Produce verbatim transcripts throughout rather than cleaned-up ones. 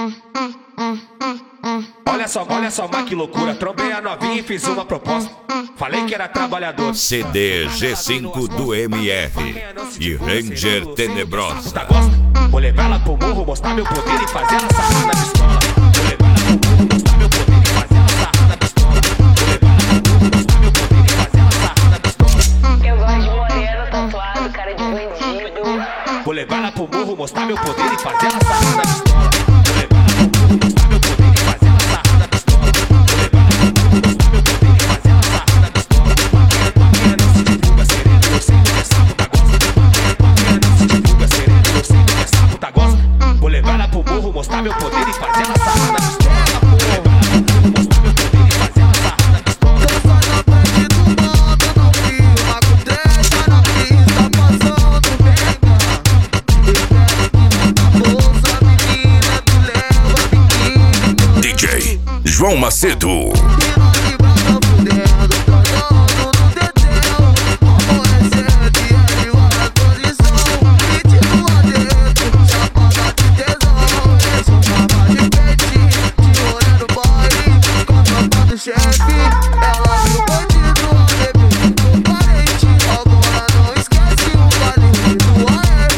Olha só, olha só, mas que loucura. Trombei a novinha e fiz uma proposta. Falei que era trabalhador. C D G cinco do M F e Ranger Tenebrosa. Vou levar ela pro morro, mostrar meu poder e fazer ela sarrar na pistola. Vou levar ela pro morro, mostrar meu poder e fazer ela sarrar na pistola. Vou levar ela pro morro, mostrar meu poder e fazer ela sarrar na pistola. Eu gosto de moreno, tatuado, cara de bandido. Vou levar ela pro morro, mostrar meu poder e fazer ela sarrar na pistola. Vou levar ela pro morro, mostrar meu poder e fazer ela sarrar na pistola. Vou levar ela pro morro, mostrar meu poder e fazer ela sarrar na pistola. Paquera, não se divulga sereno, eu sei que é sapo tá gosta. Paquera, não se divulga sereno, eu sei que é sapo tá gosta. Vou levar ela pro morro, mostrar meu poder e fazer ela sarrar na pistola. Vou levar ela pro morro, mostrar meu poder e fazer ela sarrar na pistola. Tô só na frente do modo, não filma com trecha na pista, passando pega. E pega na bolsa, menina, tu leva biquíni. D J João Macedo. E nós de brasa fudendo, trocando no dedéu. Amor é sede, é igual a posição. E tipo lá dentro, chapada de tesão. Esse um tava de peitinho, de olho no boy. Com a tropa do chefe, ela viu o bandido, a bebê ficou parente. Agora não esquece o vale do A R.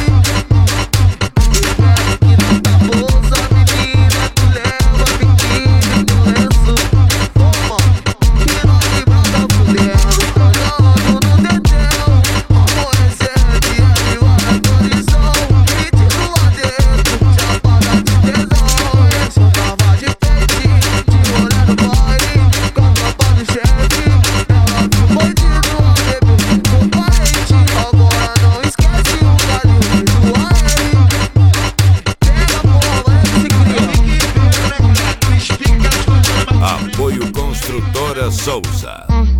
Espero que não tá bolsa, menina, tu leva biquíni no lenço. Toma, e nós de brasa fudendo, trocando no dedéu. Amor é sede, é igual a posição. E tipo lá dentro, chapada de tesão. Esse um tava de peitinho, de olho no boy. Com a tropa do chefe, ela viu o bandido, a bebê ficou parente. Agora não esquece o vale do A R. Pega a porra, esse cria. Apoio Construtora Souza.